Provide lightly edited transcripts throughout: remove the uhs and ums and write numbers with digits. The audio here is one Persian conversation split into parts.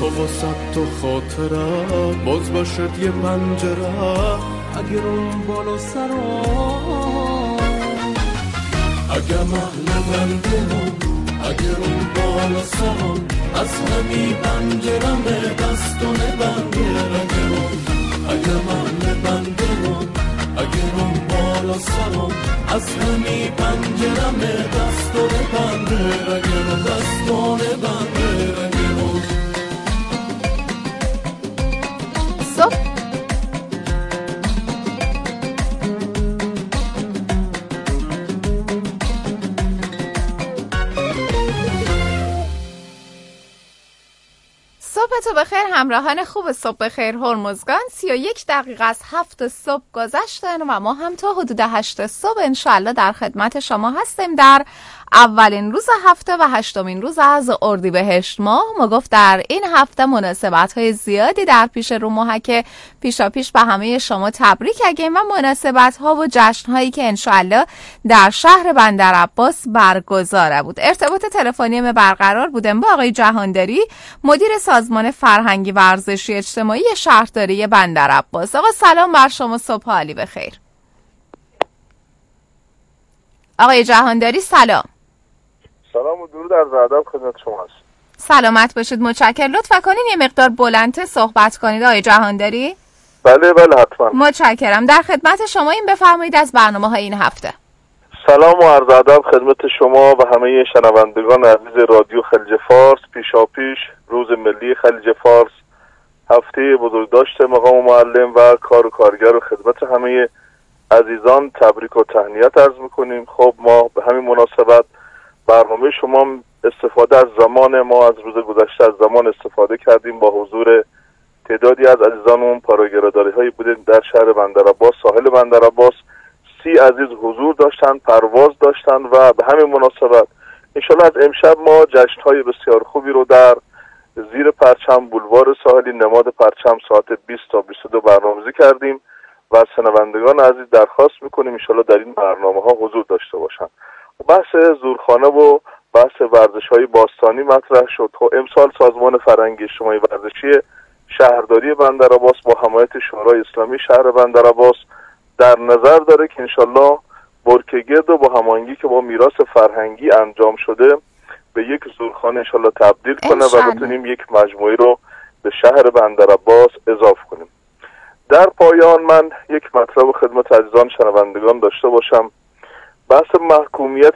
تو و صد تا خاطرت باز باشد یه پنجره اگر اون بالا سرم اگر محل بندمون اگر اون بالا سرم از همی پنجرم دستانه بنده اگر محل بندمون اگر اون بالا سرم از همی پنجرم دستانه بنده دستانه بنده صبح بخیر همراهان خوب صبح بخیر هرمزگان 31 دقیقه از 7 صبح گذشتن و ما هم تا حدود 8 صبح انشالله در خدمت شما هستیم در اولین روز هفته و هشتمین روز از اردیبهشت ماه. ما گفت در این هفته مناسبت‌های زیادی در پیش رو ماه که پیشاپیش به همه شما تبریک گیم و مناسبت‌ها و جشن‌هایی که انشالله در شهر بندرعباس برگزار بود. ارتباط تلفنی ما برقرار بودیم با آقای جهانداری مدیر سازمان فرهنگی ورزشی اجتماعی شهرداری بندرعباس. آقا سلام بر شما، صبح عالی بخیر. آقای جهانداری سلام. سلام و درود از ادب خدمت شما هست. سلامت باشید، متشکرم. لطفا کنین یه مقدار بلندتر صحبت کنید آقای جهانداری. بله حتما. متشکرم. در خدمت شما، این بفرمایید از برنامه‌های این هفته. سلام و عرض ادب خدمت شما و همه شنوندگان عزیز رادیو خلیج فارس. پیشاپیش روز ملی خلیج فارس، هفته بزرگداشت مقام معلم و کار و کارگر و خدمت همه عزیزان تبریک و تهنیت عرض میکنیم. خب ما به همین مناسبت برنامه شما استفاده از زمان ما از روز گذشته از زمان استفاده کردیم. با حضور تعدادی از عزیزانمون پاراگراداری هایی بودیم در شهر بندرعباس، ساحل بندرعباس. 30 عزیز حضور داشتن، پرواز داشتن و به همین مناسبت انشالله از امشب ما جشن‌های بسیار خوبی رو در زیر پرچم بولوار ساحلی نماد پرچم ساعت 20 تا 22 برنامه‌ریزی کردیم و از شنوندگان عزیز درخواست میکنیم انشالله در این برنامه‌ها حضور داشته باشن. بحث زورخانه و بحث ورزش‌های باستانی مطرح شد. خب امسال سازمان فرهنگی اجتماعی ورزشی شهرداری بندرعباس با حمایت شورای اسلامی شهر بندرعباس در نظر داره که انشالله برکگرد و با هماهنگی که با میراث فرهنگی انجام شده به یک زورخانه انشالله تبدیل کنه و بتونیم یک مجموعه رو به شهر بندرعباس اضافه کنیم. در پایان من یک مطلب خدمت عزیزان شنوندگان داشته باشم. بحث محکومیت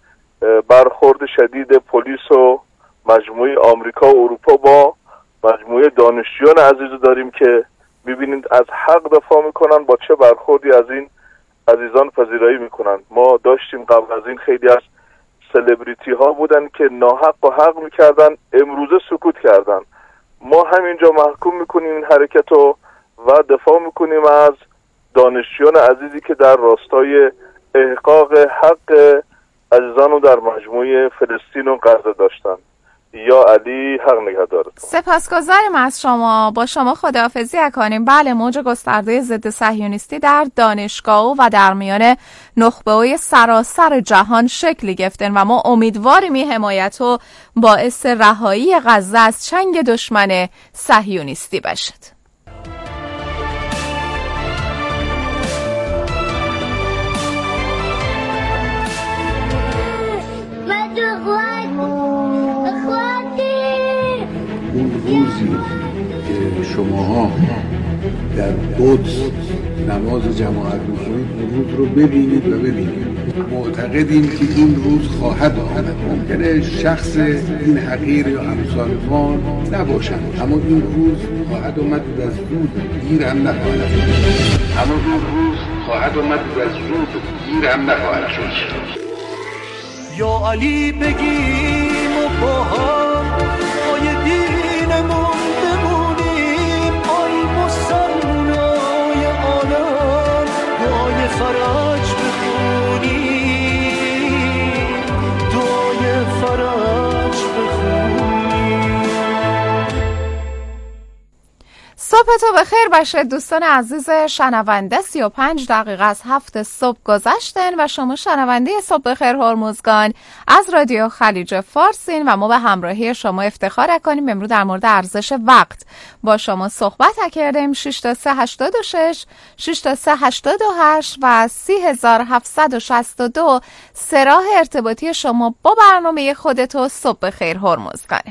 برخورد شدید پلیس و مجموعه آمریکا و اروپا با مجموعه دانشجویان عزیز داریم که میبینید از حق دفاع میکنن، با چه برخوردی از این عزیزان پذیرایی میکنن. ما داشتیم قبل از این خیلی از سلبریتی ها بودن که ناحق و حق میکردن، امروزه سکوت کردن. ما همینجا محکوم میکنیم این حرکت رو و دفاع میکنیم از دانشجویان عزیزی که در راستای احقاق حق عزیزان رو در مجموعه فلسطین و غزه داشتن. یا علی حق نگهدارتون. سپاسگزاریم از شما. با شما خداحافظی کنیم. بله، موج گسترده ضد صهیونیستی در دانشگاه و در میان نخبه‌های سراسر جهان شکل گرفتن و ما امیدواریم این حمایت و باعث رهایی غزه از چنگ دشمن صهیونیستی باشد. اون روزی که شماها در قدس نماز جماعت می‌خونید اون روز رو ببینید و ببینید. معتقدیم که این روز خواهد آمد. ممکنه شخص این حقیر یا امثال ما نباشند، اما این روز خواهد آمد و از زود دیر هم نخواهد شد. اما این روز خواهد آمد و از زود دیر هم نخواهد شد. یا علی بگیم و با هم پای دینمون بمونیم، آی مسلمانای عالم دعای فرج بخونیم، دعای فرج بخونیم. صبح صبحتون بخیر باشه دوستان عزیز شنونده. 35 دقیقه از 7 صبح گذشتن و شما شنونده صبح بخیر هرمزگان از رادیو خلیج فارسین و ما به همراهی شما افتخار کنیم. امروز در مورد ارزش وقت با شما صحبت کردیم. 6 تا 386 6 تا 388 و 3762 راه ارتباطی شما با برنامه خودتو صبح بخیر هرمزگان.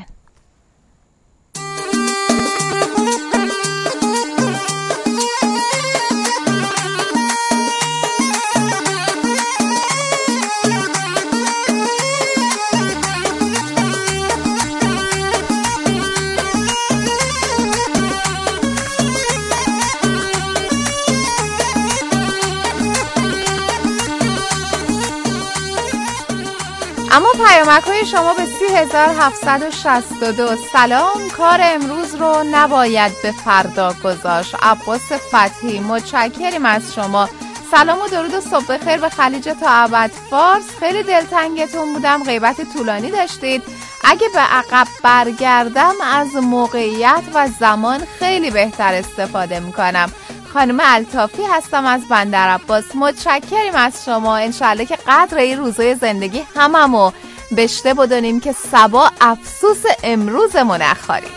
اما پیامک‌های شما به 3762. سلام، کار امروز رو نباید به فردا گذاشت. عباس فتحی، متشکریم از شما. سلام و درود و صبح بخیر به خلیج تا ابد فارس. خیلی دلتنگتون بودم، غیبت طولانی داشتید. اگه به عقب برگردم از موقعیت و زمان خیلی بهتر استفاده میکنم. خانم الطافی هستم از بندر عباس. متشکریم از شما. انشالله که قدر این روزای زندگی هممو بشته بدونیم که صبا افسوس امروزمون نخوریم.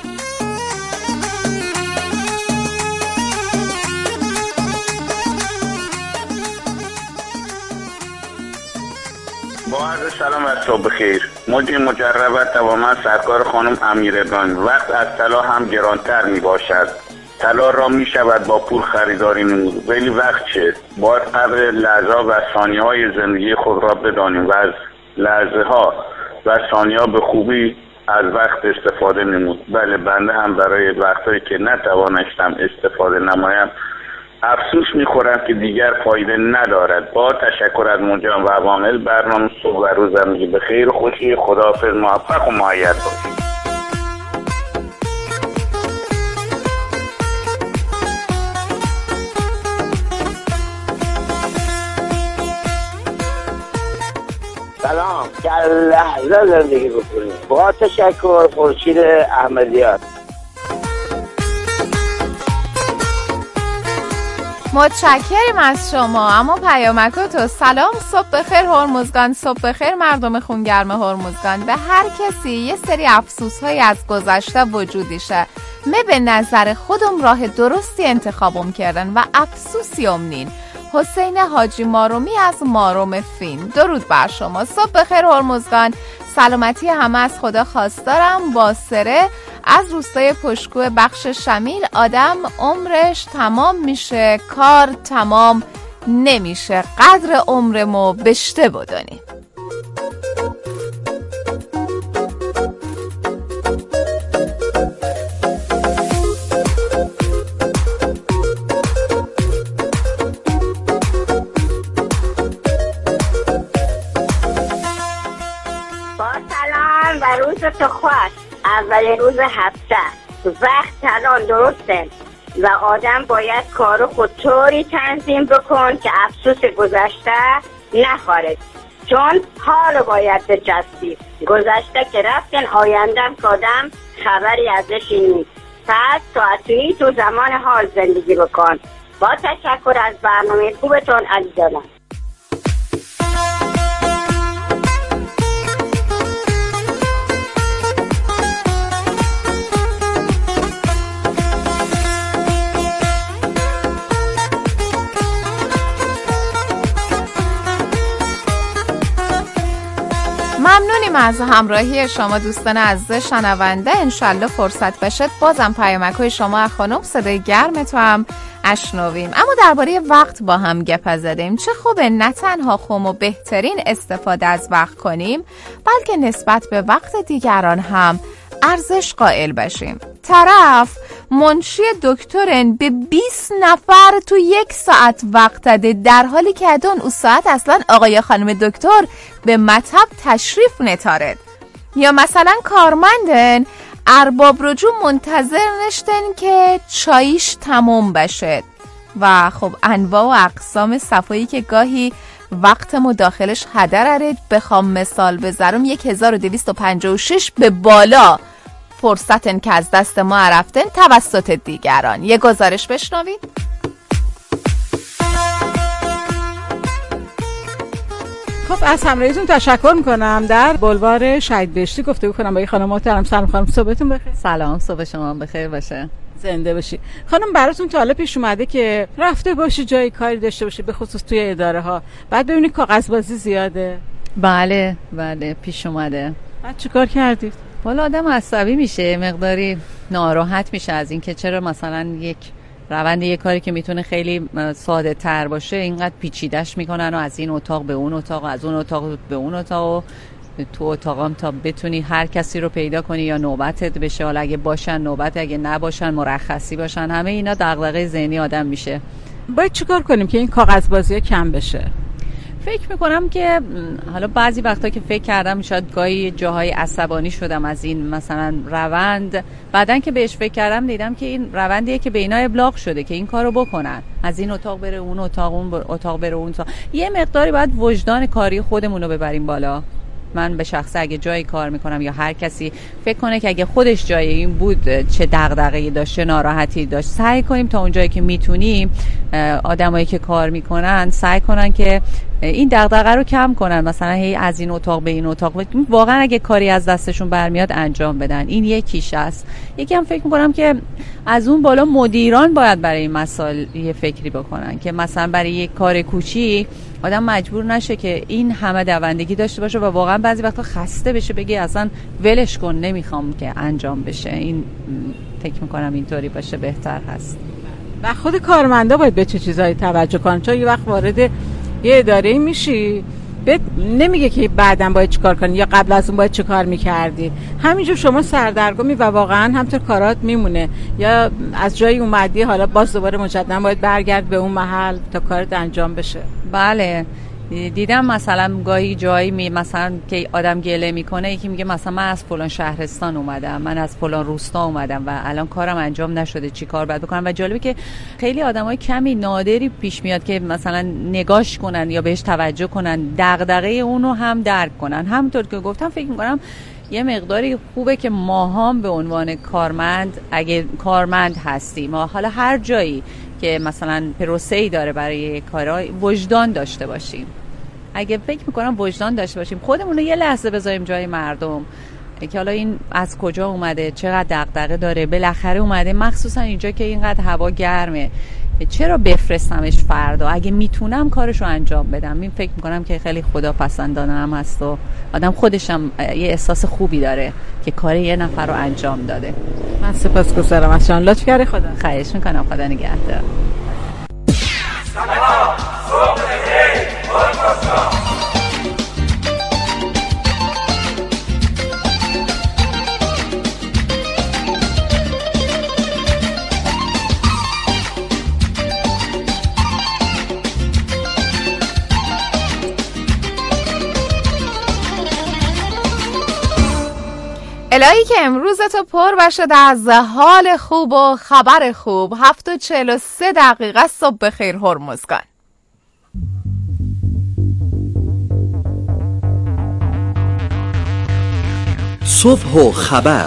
با عرض سلام و صبح بخیر. مدیر مجربت و من سرکار خانم امیرگان. وقت از طلا هم گرانتر می باشد. طلا را می شود با پول خریداری نمود، ولی وقت چه؟ باید قدر لحظه و ثانیه های زندگی خود را بدانیم و از لحظه ها و ثانیه ها به خوبی از وقت استفاده نمود. بله، بنده هم برای وقتایی که نتوانستم استفاده نمایم افسوس میخورم که دیگر فایده ندارد. با تشکر از مجان و عوامل برنامه صبح و روزم به خیر و خوشی. خداحافظ، موفق و مؤید باشید. سلام، در لحظه زندگی بکنیم. با تشکر، خورشید احمدیات. متشکریم از شما. اما پیامکاتو. سلام، صبح بخیر هرمزگان. صبح بخیر مردم خونگرم هرمزگان. به هر کسی یه سری افسوس‌های از گذشته وجودیشه. به نظر خودم راه درستی انتخابم کردن و افسوسی امنین. حسین حاجی مارومی از ماروم فین. درود بر شما. صبح بخیر هرمزگان. سلامتی همه از خدا خواستارم. باسره از روستای پشتکوه بخش شمیل. آدم عمرش تمام میشه، کار تمام نمیشه. قدر عمرمو بشته بدونیم. و روز تو خوش. اول روز هفته وقت الان درسته و آدم باید کارو خود طوری تنظیم بکن که افسوس گذشته نخوره، چون حال باید بجستی. گذشته که رفتن، آیندم که آدم خبری ازش نیست. پس ساعتی تو زمان حال زندگی بکن. با تشکر از برنامه خوبتون عزیزانم. ممنونیم از همراهی شما دوستان عزیز شنونده. انشالله فرصت بشه بازم پیامک‌های شما خانم صدای گرمتو هم اشنویم. اما درباره وقت با هم گپ زدیم. چه خوبه نه تنها خودمو بهترین استفاده از وقت کنیم، بلکه نسبت به وقت دیگران هم ارزش قائل بشیم. طرف منشی دکترن به 20 نفر تو 1 ساعت وقت داده، در حالی که ادون او ساعت اصلا آقای خانم دکتر به مطب تشریف نتارد. یا مثلا کارمندن ارباب رجوع منتظر نشتن که چایش تموم بشه و خب انواع و اقسام صفایی که گاهی وقت مداخلش هدر ارید. بخوام مثال بذارم 1256 به بالا فرصتن که از دست ما رفتن توسط دیگران. یه گزارش بشنوید. خب از همراهیتون تشکر میکنم. در بلوار شهید بهشتی گفتگو کنم با خانم محترم. سلام خانم، صبحتون بخیر. سلام، صبح شما بخیر باشه. زنده باشی. خانم براتون تا حالا پیش اومده که رفته باشی جایی کاری داشته باشی به خصوص توی اداره ها بعد ببینید کاغذبازی زیاده؟ بله پیش اومده. بعد چیکار کردید؟ والا آدم عصبی میشه، مقداری ناراحت میشه از این که چرا مثلا یک روند یک کاری که میتونه خیلی ساده تر باشه اینقدر پیچیده‌اش میکنن و از این اتاق به اون اتاق، از اون اتاق به اون اتاق و تو اتاقم تا بتونی هر کسی رو پیدا کنی یا نوبتت بشه، حالا اگه باشن نوبت، اگه نباشن مرخصی باشن، همه اینا دغدغه ذهنی آدم میشه. باید چیکار کنیم که این کاغذبازی‌ها کم بشه؟ فکر میکنم که حالا بعضی وقتا که فکر کردم شاید گاهی جاهای عصبانی شدم از این مثلا روند، بعدن که بهش فکر کردم دیدم که این روندیه که به اینا ابلاغ شده که این کارو بکنن، از این اتاق بره اون اتاق، اون اتاق بره اون اتاق. یه مقداری باید وجدان کاری خودمون رو ببریم بالا. من به شخصه اگه جایی کار میکنم یا هر کسی فکر کنه که اگه خودش جای این بود چه دغدغه‌ای داشت، چه ناراحتی داشت، سعی کنیم تا اون جایی که میتونیم آدمایی که کار میکنن سعی کنن که این دغدغه رو کم کنن، مثلا هی از این اتاق به این اتاق، واقعا اگه کاری از دستشون برمیاد انجام بدن. این یکیش است. یکی هم فکر میکنم که از اون بالا مدیران باید برای این مسائل یه فکری بکنن که مثلا برای یک کار کوچیک آدم مجبور نشه که این همه دوندگی داشته باشه و واقعا بعضی وقتا خسته بشه بگه اصلا ولش کن نمیخوام که انجام بشه. این فکر میکنم اینطوری باشه بهتر هست. و خود کارمندا باید به چه چیزایی توجه کنن، چون یه وقت وارد یه اداره میشی نمیگه که بعداً باید چیکار کنی یا قبل از اون باید چه کار میکردی، همینجور شما سردرگمی و واقعا همطور کارات میمونه، یا از جایی اومدی حالا باز دوباره مجددا باید برگرد به اون محل تا کارت انجام بشه. بله دیدم مثلا گاهی جایی مثلا که آدم گله میکنه، یکی میگه مثلا من از فلان شهرستان اومدم، من از فلان روستا اومدم و الان کارم انجام نشده، چی کار باید بکنم؟ و جالبه که خیلی آدمای کمی نادری پیش میاد که مثلا نگاش کنن یا بهش توجه کنن، دغدغه اونو هم درک کنن. همونطور که گفتم فکر میکنم یه مقداری خوبه که ما هم به عنوان کارمند، اگه کارمند هستیم ما حالا هر جایی که مثلا پروسه‌ای داره برای کارا وجدان داشته باشیم. اگه فکر میکنم وجدان داشته باشیم، خودمون رو یه لحظه بذاریم جای مردم که حالا این از کجا اومده، چقدر دغدغه داره، بالاخره اومده مخصوصا اینجا که اینقدر هوا گرمه، چرا بفرستمش فردا؟ اگه میتونم کارشو انجام بدم. این فکر میکنم که خیلی خداپسندانه هم هست و آدم خودشم یه احساس خوبی داره که کار یه نفر رو انجام داده. من سپاسگزارم از شما، لطف کردی. خدا خواهش میکنم، خدا نگهدار. الهی که امروز تو پر بشه از حال خوب و خبر خوب. 7:43 صبح بخیر هرمزگان. صبح و خبر.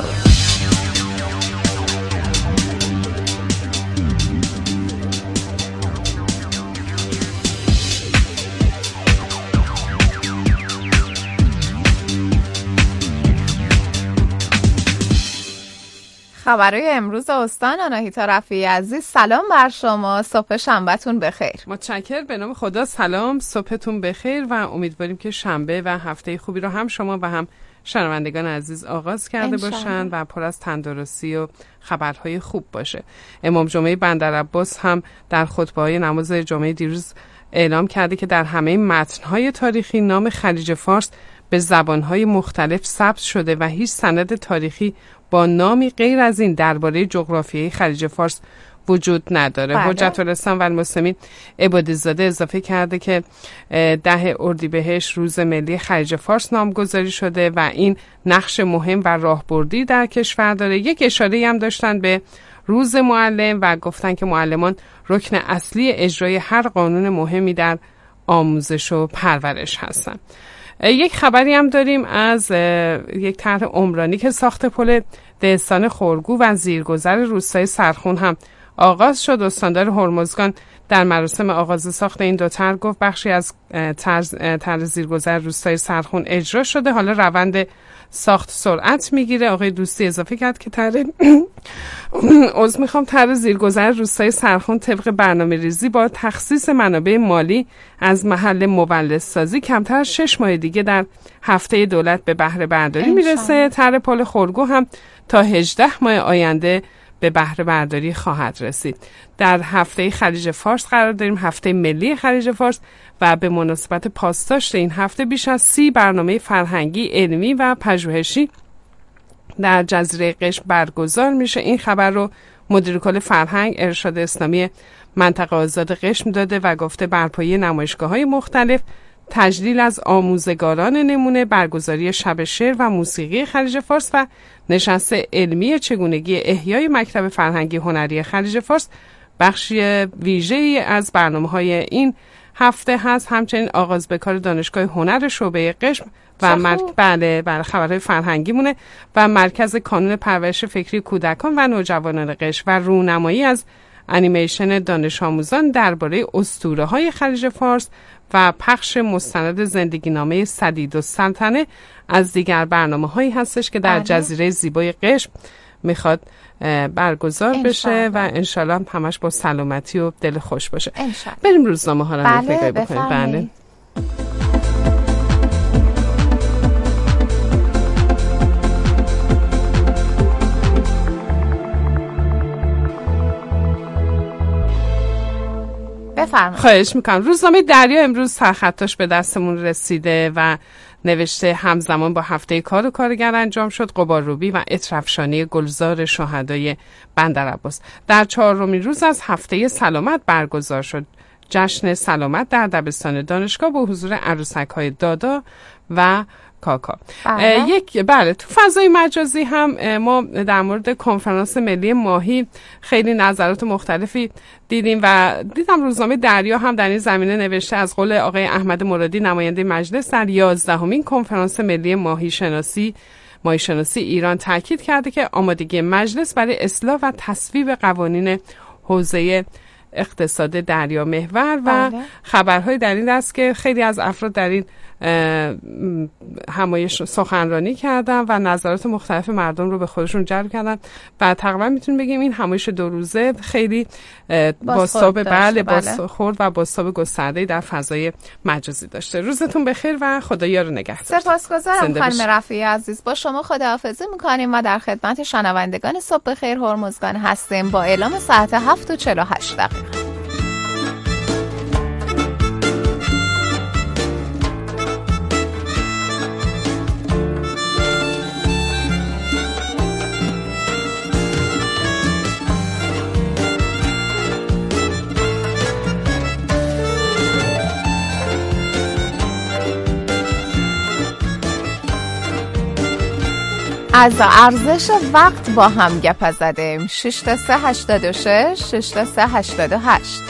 خبرهای امروز استان آناهیتا رفیعی عزیز، سلام بر شما، صبح شنبهتون بخیر. متشکرم، به نام خدا. سلام، صبحتون بخیر و امیدواریم که شنبه و هفته خوبی رو هم شما و هم شنوندگان عزیز آغاز کرده باشند و پر از تندرستی و خبرهای خوب باشه. امام جمعه بندرعباس هم در خطبه‌های نماز جمعه دیروز اعلام کرده که در همه متن‌های تاریخی نام خلیج فارس به زبان‌های مختلف ثبت شده و هیچ سند تاریخی با نامی غیر از این درباره جغرافیای خلیج فارس وجود نداره. حجت الاسلام و المسلمین عبادی‌زاده اضافه کرده که 10 اردیبهشت روز ملی خلیج فارس نامگذاری شده و این نقش مهم و راهبردی در کشور داره. یک اشاره هم داشتن به روز معلم و گفتن که معلمان رکن اصلی اجرای هر قانون مهمی در آموزش و پرورش هستن. یک خبری هم داریم از یک طرح عمرانی که ساخت پل دهستان خورگو و زیرگذر روستای سرخون هم آغاز شد. استاندار هرمزگان در مراسم آغاز ساخت این دو طرح گفت بخشی از طرح زیرگذر روستای سرخون اجرا شده، حالا روند ساخت سرعت میگیره. آقای دوستی اضافه کرد که طرح زیرگذر روستای سرخون طبق برنامه‌ریزی با تخصیص منابع مالی از محل مولدسازی کمتر از 6 ماه دیگه در هفته دولت به بهره برداری میرسه. طرح پل خورگو هم تا 18 ماه آینده به بهره برداری خواهد رسید. در هفته خلیج فارس قرار داریم، هفته ملی خلیج فارس، و به مناسبت پاسداشت این هفته بیش از 30 برنامه فرهنگی، علمی و پژوهشی در جزیره قشم برگزار میشه. این خبر رو مدیر کل فرهنگ ارشاد اسلامی منطقه آزاد قشم داده و گفته برپایی نمایشگاه‌های مختلف، تجلیل از آموزگاران نمونه، برگزاری شب شعر و موسیقی خلیج فارس و نشست علمی چگونگی احیای مکتب فرهنگی هنری خلیج فارس بخشی ویژه‌ای از برنامه‌های این هفته هست. همچنین آغاز به کار دانشگاه هنر شعبه قشم و بله خبرهای فرهنگی مونه و مرکز کانون پرورش فکری کودکان و نوجوانان قشم و رونمایی از انیمیشن دانش آموزان درباره اسطوره‌های خلیج فارس و پخش مستند زندگی نامه سدیدالسلطنه از دیگر برنامه‌هایی هستش که در جزیره زیبای قشم میخواد برگزار بشه و انشالله همش با سلامتی و دل خوش باشه. بریم روزنامه ها رو نگاه بکنیم. بله. بفرمایید. خواهش میکنم. روزنامه دریا امروز سرخطاش به دستمون رسیده و نوشته همزمان با هفته کار و کارگر انجام شد غبارروبی و عطرافشانی گلزار شهدای بندرعباس. در 4مین روز از هفته سلامت برگزار شد جشن سلامت در دبستان دانشگاه با حضور عروسک‌های دادا و کاکا. بله تو فضای مجازی هم ما در مورد کنفرانس ملی ماهی خیلی نظرات مختلفی دیدیم و دیدم روزنامه دریا هم در این زمینه نوشته از قول آقای احمد مرادی نماینده مجلس در 11مین کنفرانس ملی ماهی شناسی ایران تاکید کرده که آمادگی مجلس برای اصلاح و تصویب قوانین حوزه اقتصاد دریا محور و خبرهای در این دست که خیلی از افراد در این همایش سخنرانی کردن و نظرات مختلف مردم رو به خودشون جلب کردن و تقریبا میتونیم بگیم این همایش 2 روزه خیلی بازخورد و بازتاب گسترده‌ای در فضای مجازی داشته. روزتون بخیر و خدایا رو نگهدار. سپاسگزارم خانم رفیعی عزیز. با شما خداحافظی میکنیم و در خدمت شنوندگان صبح بخیر هرمزگان هستیم با اعلام ساعت 7:48. از ارزش وقت با هم گپ زدیم. 6 تا 3 86 6 تا 3 88.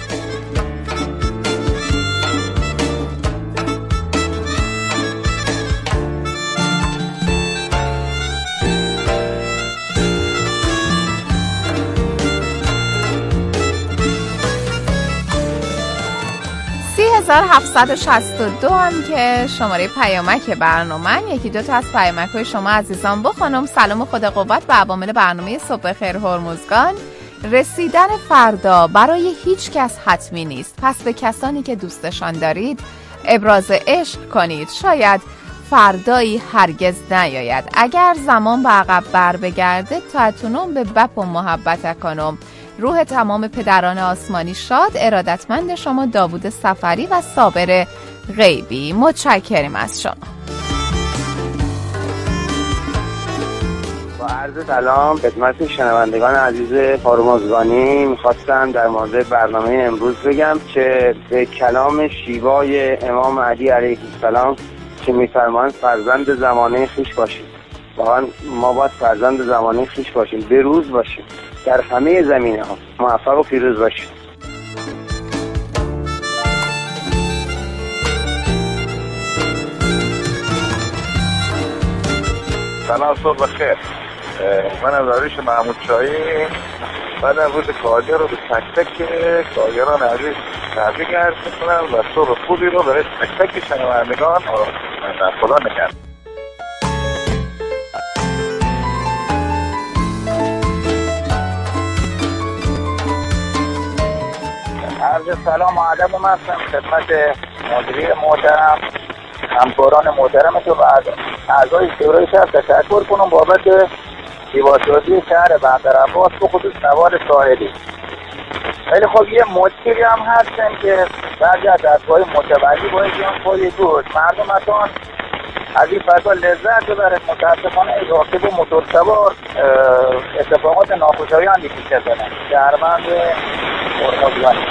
$3762 هم که شماره پیامک برنامه. یکی دو تا از پیامک‌های شما عزیزان بخونم. سلام و خدا قوت به عوامل برنامه صبح خیر هرمزگان. رسیدن فردا برای هیچ کس حتمی نیست، پس به کسانی که دوستشان دارید ابراز عشق کنید. شاید فردایی هرگز نیاید. اگر زمان به عقب بر بگرده تاتونم به بپ و محبت کنم. روح تمام پدران آسمانی شاد. ارادتمند شما داوود سفری و صابر غیبی. متشکریم از شما. با عرض سلام خدمت شنوندگان عزیز هرمزگانی میخواستم در مورد برنامه امروز بگم که به کلام شیوای امام علی علیه السلام که میفرمایند فرزند زمانه خویش باشید. واقعا ما باید فرزند زمانه خویش باشیم، بروز باشیم در همه زمینه ها. موفق و پیروز باشید. سلام، صبح بخیر. من از آریش محمود شاهی بعد از روز کارگر رو به تک تک کارگران عزیز تبریک عرض می‌کنم و صبح خوبی رو برای تک تک شنوندگان خدا نگهدار. عرض سلام و ادب و هستم خدمت مدیری محترم، همکاران محترمتون و اعضای شورای شهر تشکر کنم بابت زیباسازی شهر بندرعباس به خصوص نوار ساحلی. خیلی خب یه مشکلی هم هستن که بعضی از دستگاه متولی باید بیان پای دوش مردمتان از این فضا لذت ببرد. متاسفانه راکب و موتور سوار اتفاقات ناخوشایندی پیش زنه. شهروند هرمزگانی.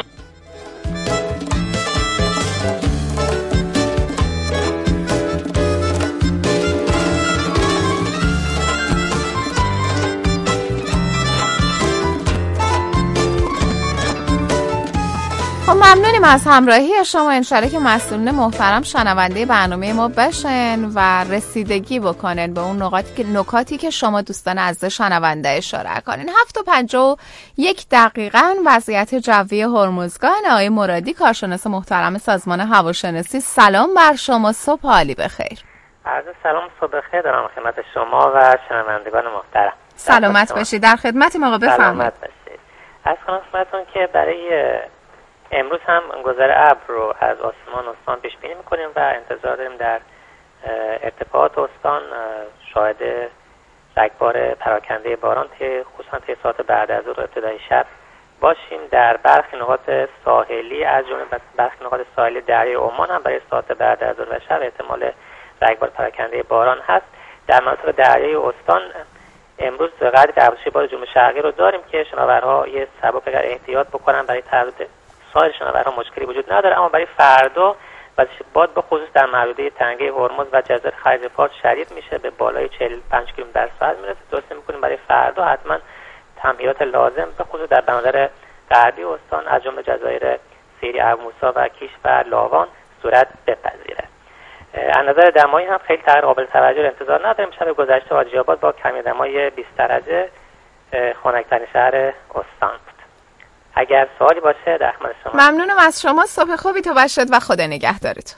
ممنونیم از همراهی شما. انشالله که مسئولین محترم شنونده برنامه ما بشن و رسیدگی بکنن به اون نکاتی که شما دوستان عزیز شنونده اشاره کنین. 7:51 وضعیت جوی هرمزگان. آقای مرادی کارشناس محترم سازمان هواشناسی، سلام بر شما، صبح عالی بخیر. عرض سلام، صبح بخیر دارم خدمت شما و شنوندگان محترم. سلامت باشید. در خدمتیم آقا، بفرمایید. سلامت باشید. از خدمتتون که برای امروز هم گذر ابر رو از آسمان استان پیش بینی میکنیم و انتظار داریم در ارتفاعات استان شاهد رگبار پراکنده باران خصوصا طی ساعت بعد از ظهر ابتدای شب باشیم. در برخی نقاط ساحلی از جمله برخی نقاط ساحلی دریای عمان هم برای ساعت بعد از ظهر و شب احتمال رگبار پراکنده باران هست. در مناطق دریای استان امروز قدری ابرشی باد جنوب شرقی رو داریم که شناورها یه سبک اگر احتیاط بکنن برای تعرض سایر شناورها مشکلی وجود نداره. اما برای فردا وزش باد به خصوص در محدوده تنگه هرمز و جزایر خلیج فارس شدید میشه، به بالای 45 کیلومتر در ساعت میرسه. درست میکنیم برای فردا حتما تمهیدات لازم به خصوص در بندر غربی استان از جمله جزایر سیری، ابوموسی و کیش و لاوان صورت بپذیره. از نظر دمایی هم خیلی تغییر قابل توجه انتظار نداریم. شب گذشته حاجی آباد با کمی دمای 20 درجه خنک‌ترین شهر استان بود. اگر سوالی باشه در خدمت شما. ممنونم از شما، صبح خوبی تو باشد و خدا نگهدارتون.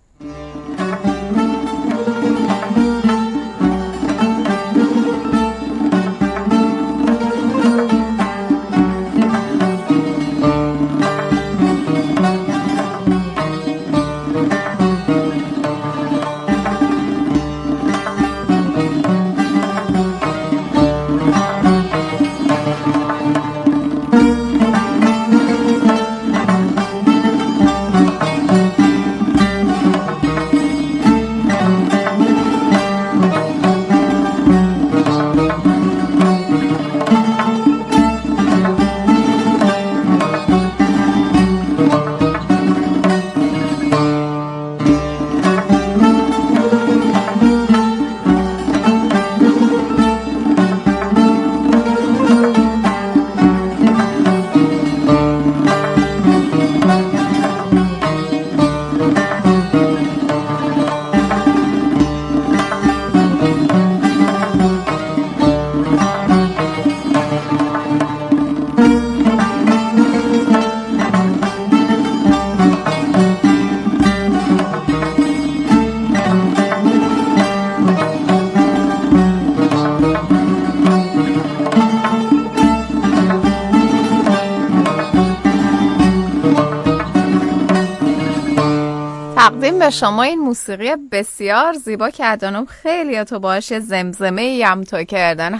تقدیم به شما این موسیقی بسیار زیبا که ادانم خیلی تو باشه زمزمه هم تو کردن.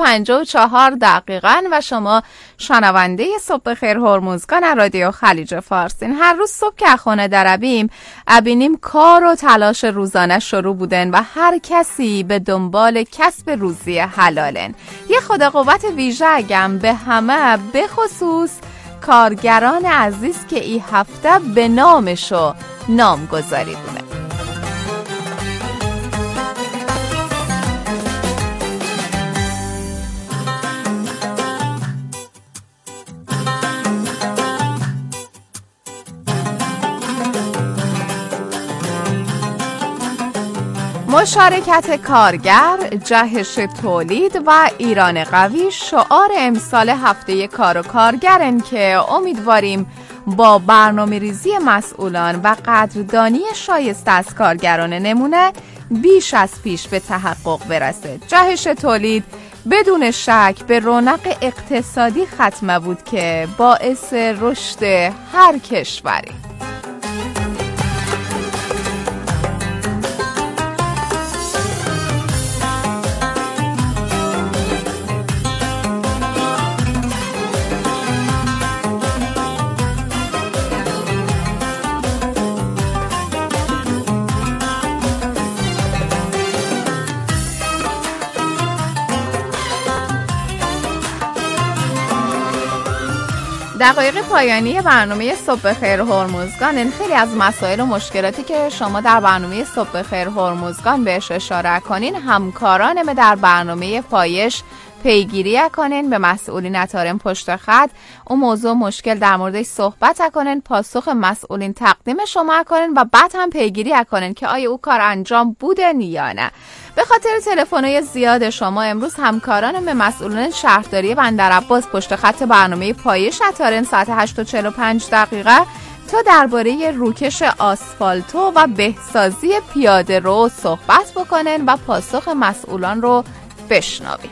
7:54 و شما شنونده صبح خیر هرمزگان رادیو خلیج فارسین. هر روز صبح که خانه دربیم ابینیم کار و تلاش روزانه شروع بودن و هر کسی به دنبال کسب روزی حلالن. یه خدا قوت ویژه اگم به همه، به خصوص کارگران عزیز که این هفته به نامشو نامگذاری دونه. مشارکت کارگر، جهش تولید و ایران قوی شعار امسال هفته کار و کارگرن که امیدواریم با برنامه ریزی مسئولان و قدردانی شایسته از کارگران نمونه بیش از پیش به تحقق برسه. جهش تولید بدون شک به رونق اقتصادی ختمه بود که باعث رشد هر کشوری. دقایق پایانی برنامه صبح بخیر هرمزگان. این خیلی از مسائل و مشکلاتی که شما در برنامه صبح بخیر هرمزگان بهش اشاره کنین همکاران ما در برنامه پایش پیگیری کنین، به مسئولین اتارم پشت خط اون موضوع مشکل در موردش صحبت کنین، پاسخ مسئولین تقدیم شما کنین و بعد هم پیگیری کنین که آیا او کار انجام بوده یا نه. به خاطر تلفن‌های زیاد شما امروز همکاران به مسئولین شهرداری بندرعباس پشت خط برنامه پایش اتارن ساعت 8:45 تا درباره روکش آسفالتو و بهسازی پیاده رو صحبت بکنن و پاسخ مسئولان رو بشنویم.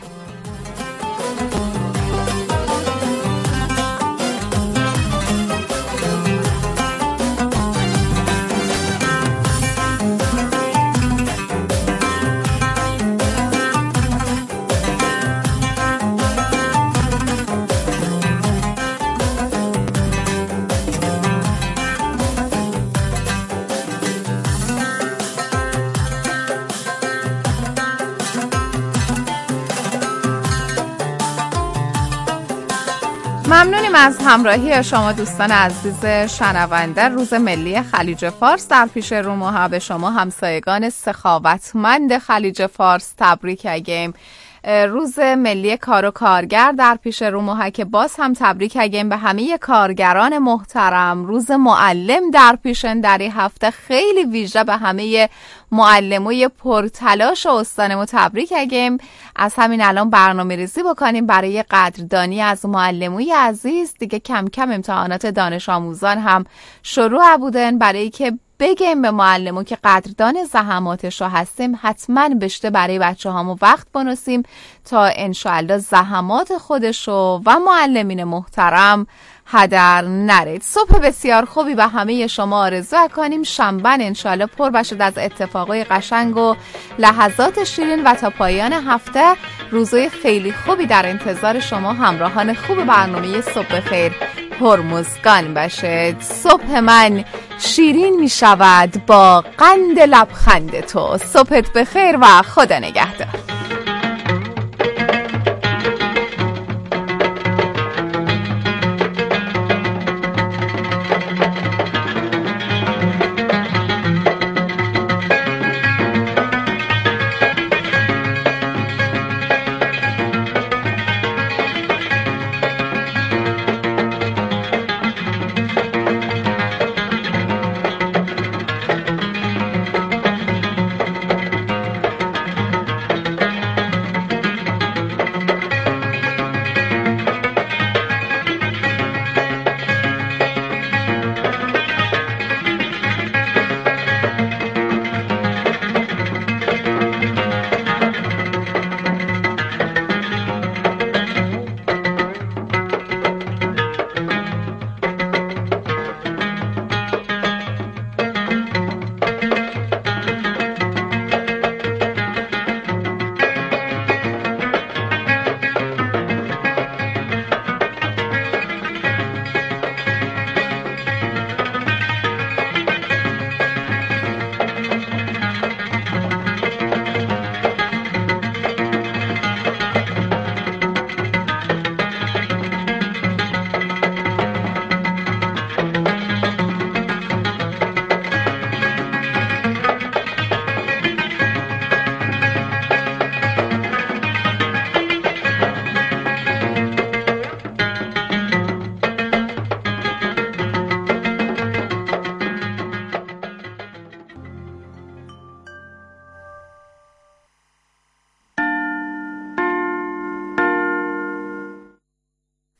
ممنونیم از همراهی شما دوستان عزیز شنونده. روز ملی خلیج فارس در پیش رو ماه به شما همسایگان سخاوتمند خلیج فارس تبریک گیم. روز ملی کار و کارگر در پیش رو ماه که باز هم تبریک گیم به همه کارگران محترم. روز معلم در پیشن در این هفته خیلی ویژه به همه معلموی پرتلاش و استانمو تبریک گیم. از همین الان برنامه ریزی بکنیم برای قدردانی از معلموی عزیز. دیگه کم کم امتحانات دانش آموزان هم شروع بودن، برای که بگیم به معلمو که قدردان زحماتش رو هستیم حتما بشته برای بچه هامو وقت بنویسیم تا انشاءالله زحمات خودشو و معلمین محترم هدر نرید. صبح بسیار خوبی به همه شما آرزو کنیم. شنبه انشاءالله پر باشد از اتفاقای قشنگ و لحظات شیرین و تا پایان هفته روزای خیلی خوبی در انتظار شما همراهان خوب برنامه صبح بخیر هرمزگان باشه. صبح من شیرین می شود با قند لبخند تو. صبحت بخیر و خدا نگهدار.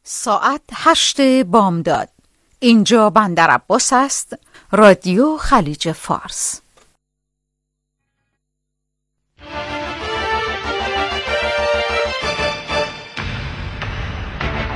ساعت 8 بامداد. اینجا بندر عباس است، رادیو خلیج فارس.